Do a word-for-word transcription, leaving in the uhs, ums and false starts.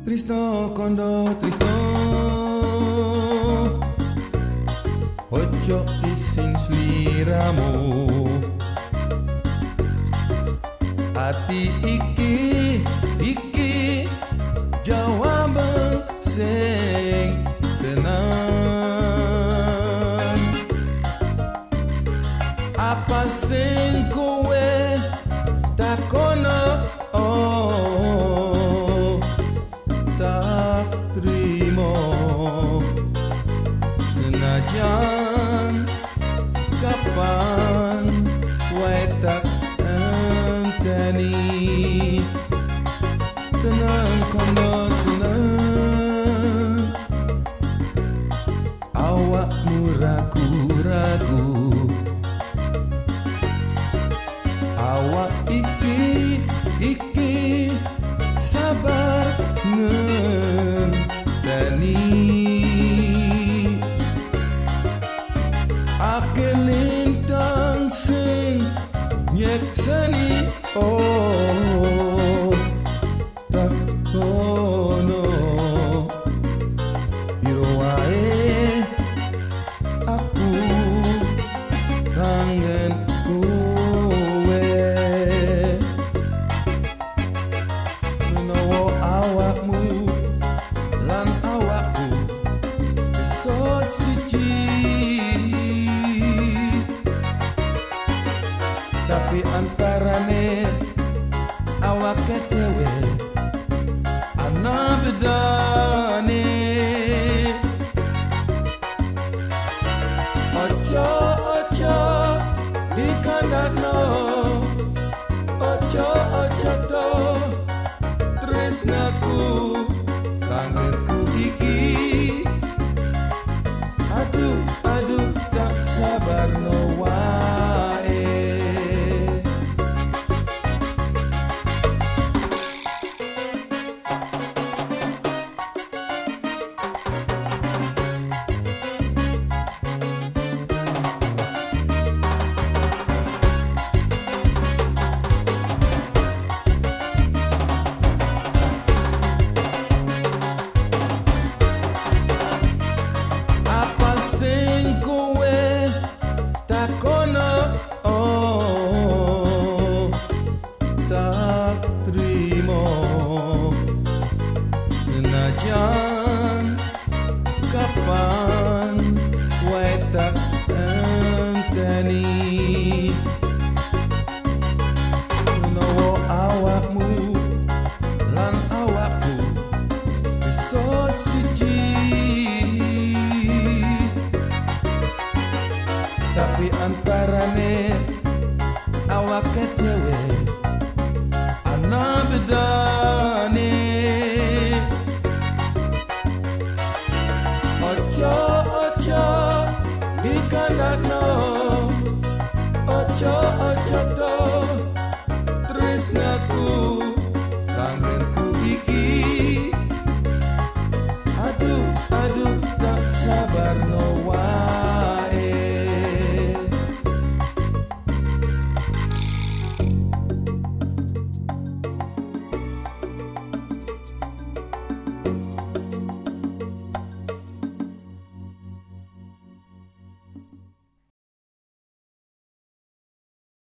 Trisno kondo Trisno ojo isin sliramu ati iki iki jawaban sing tenan apa sing kowe takono oh tak trimo senajan kapan wae tak enteni tenang kono seneng awakmu ragu-ragu awak iki iki sabar ngenteni ake lintang sing nyekseni oh tak kono biro wae aku kangen kowe menawa awakmu lan awakku iso siji tapi antarane awake dhewe ana bedane ojo ojo dikandakno ojo ojo to tresnaku kangenku iki aduh aduh tak sabar no wae kono oh tak trimo senajan kapan wae tak enteni menawa awakmu lan awakku iso siji tapi antarane awake dhewe ana bedane ojo ojo dikandakno ojo ojo